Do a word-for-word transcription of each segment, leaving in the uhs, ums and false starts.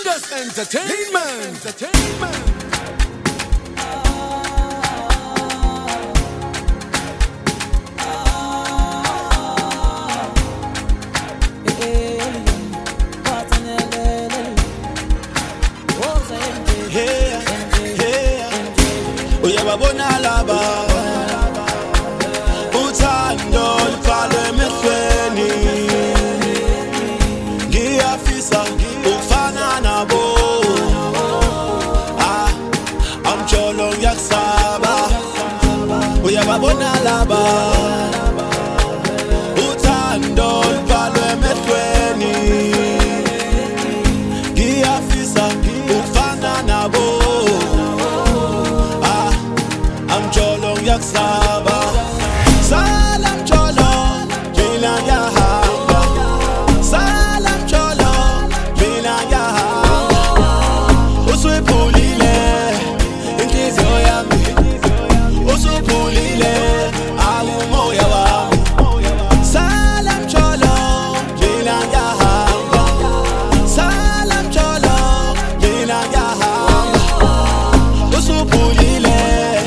Judas Entertainment. Entertainment. Uyababona laba uthando liphalwe emehlweni ngiyafisa ukufana nabo ah amjolo ngiyakusaba uyababona laba uthando liphalwe emehlweni ngiyafisa ukufana nabo Amjolo ngiyakusaba Salam jolo mina ngiyahamba Salam jolo mina ngiyahamba Usuyiphulile inhliziyo yami Usuyiphulile awumoya wami Salam jolo mina ngiyahamba Salam jolo mina ngiyahamba Usuyiphulile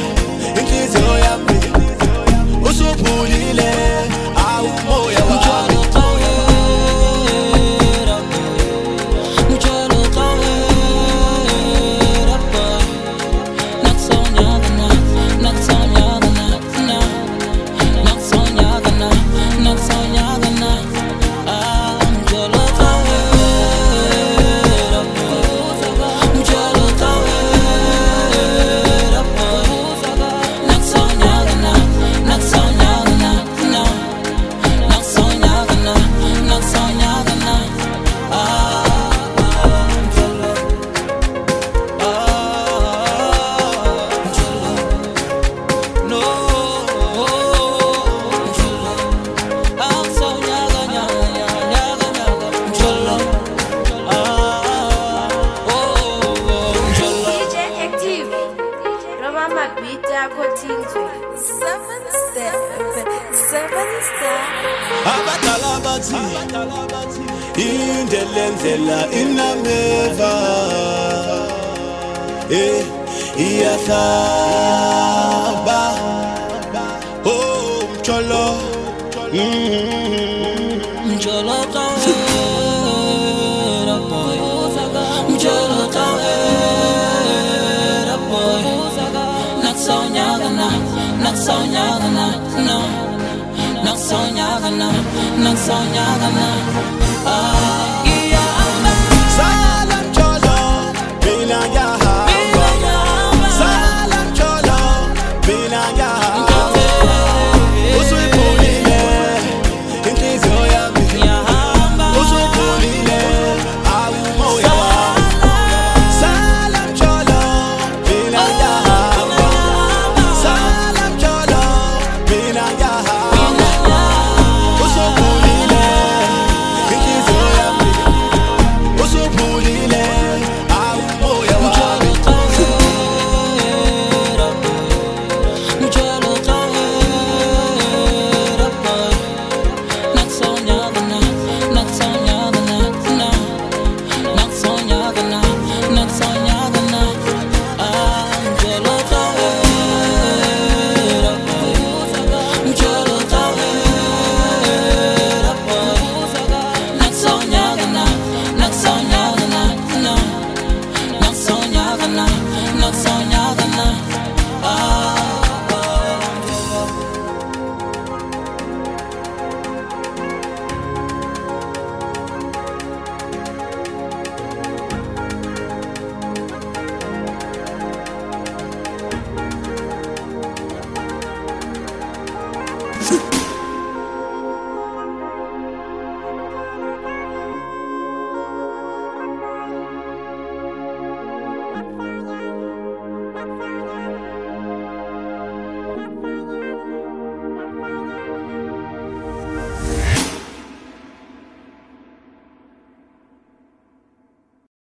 Usupulile au moya wami Mujalo tawera boy Naksonya gana Naksonya gana Naksonya gana Naksonya gana Ah mujalo tawera boy Mujalo tawera boy Naksonya gana Naksonya gana no Naksonya gana Naksonya gana ah jolo ah jolo no jolo Naksonya gana gana jolo ah oh jolo D J Active Roma Magbita Kotinzo Seven step Seven step Abadala bathi indelenzela inameva eh iyahlaba oh mjolo Mjolo tawera boy Mjolo tawera boy Naksonya gana Naksonya gana no Naksonya gana Naksonya gana ah